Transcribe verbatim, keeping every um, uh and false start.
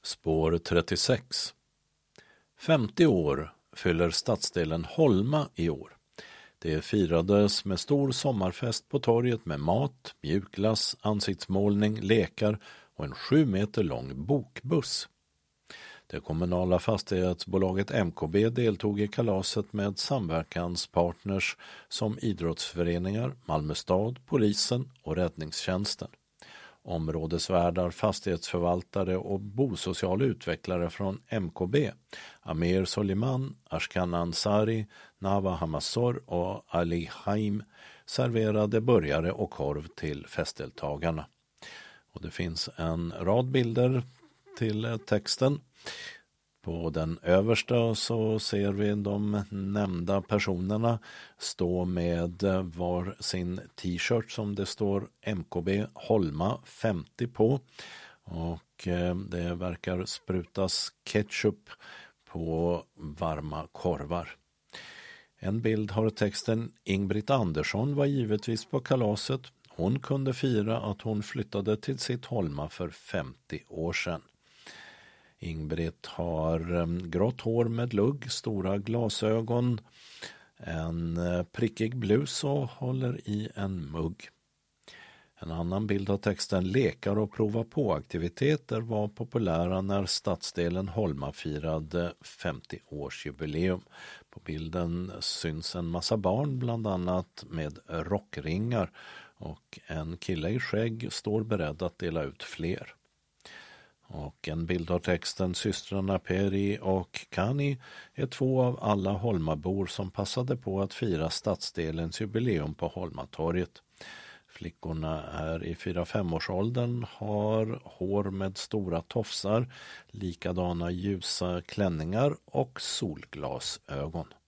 Spår trettiosex. femtio år fyller stadsdelen Holma i år. Det firades med stor sommarfest på torget med mat, mjukglass, ansiktsmålning, lekar och en sju meter lång bokbuss. Det kommunala fastighetsbolaget M K B deltog i kalaset med samverkanspartners som idrottsföreningar, Malmö stad, polisen och räddningstjänsten. Områdesvärdar, fastighetsförvaltare och bosociala utvecklare från M K B, Amir Soliman, Ashkan Ansari, Nava Hamassor och Ali Haim serverade burgare och korv till festdeltagarna. Och det finns en rad bilder till texten. På den översta så ser vi de nämnda personerna stå med var sin t-shirt som det står M K B Holma femtio på. Och det verkar sprutas ketchup på varma korvar. En bild har texten Ingbritt Andersson var givetvis på kalaset. Hon kunde fira att hon flyttade till sitt Holma för femtio år sedan. Ingbritt har grått hår med lugg, stora glasögon, en prickig blus och håller i en mugg. En annan bild av texten lekar och prova på-aktiviteter var populära när stadsdelen Holma firade femtio-årsjubileum. På bilden syns en massa barn, bland annat med rockringar, och en kille i skägg står beredd att dela ut fler. Och en bild av texten systrarna Peri och Kani är två av alla Holmabor som passade på att fira stadsdelens jubileum på Holmatorget. Flickorna är i fyra fem årsåldern, har hår med stora tofsar, likadana ljusa klänningar och solglasögon.